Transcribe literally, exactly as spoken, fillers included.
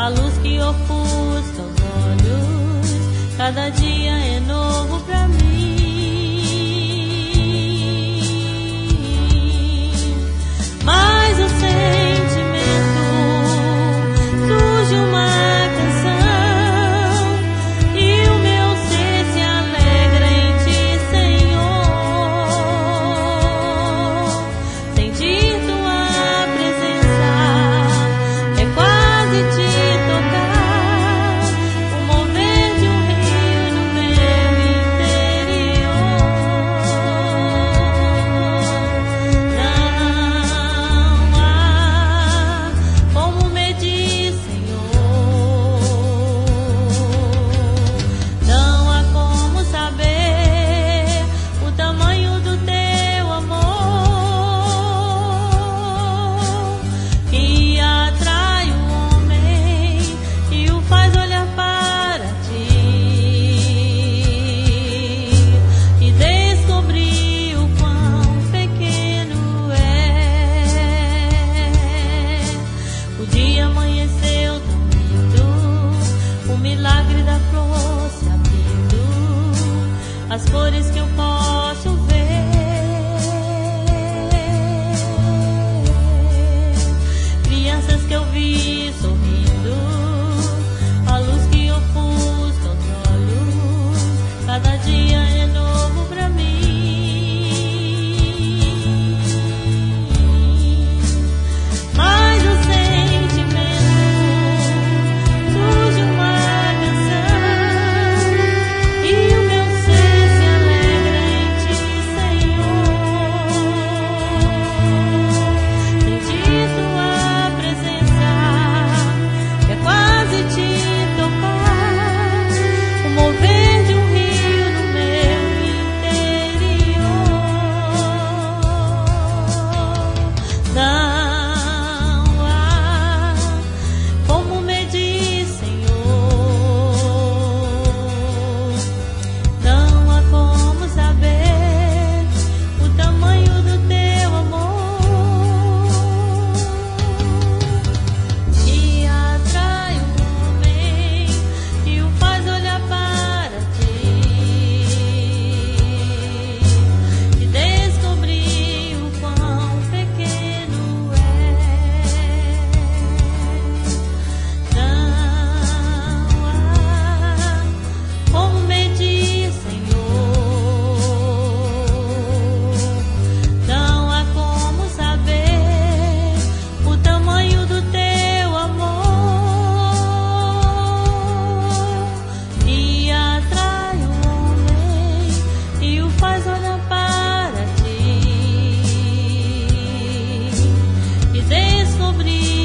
a luz que ofusca os olhos, cada dia é novo pra mim. Mas o sentimento surge uma canção e o meu ser se alegra em ti, Senhor. Sentir tua presença é quase te tocar, o mover de um rio no meu interior. Não há como medir, Senhor. Não há como saber o tamanho do teu amor que atrai o homem e o faz olhar para ti e descobrir o quão pequeno é. O dia amanheceu tão lindo, o milagre da flor se abrindo, as cores que eu posso ver. Crianças que eu vi sorrindo, a luz que ofusca os olhos, cada dia é novo pra mim. Mas o sentimento surge uma canção e o meu ser se alegra em ti, Senhor. Sentir tua presença é quase te tocar, o mover de um rio no meu interior. Não há como medir, Senhor. Não há como saber o tamanho do teu amor que atrai o homem e o faz olhar para ti e descobrir o quão pequeno é. Não há como medir, Senhor. Não há como saber o tamanho do teu amor que atrai o homem e o faz olhar para ti e descobrir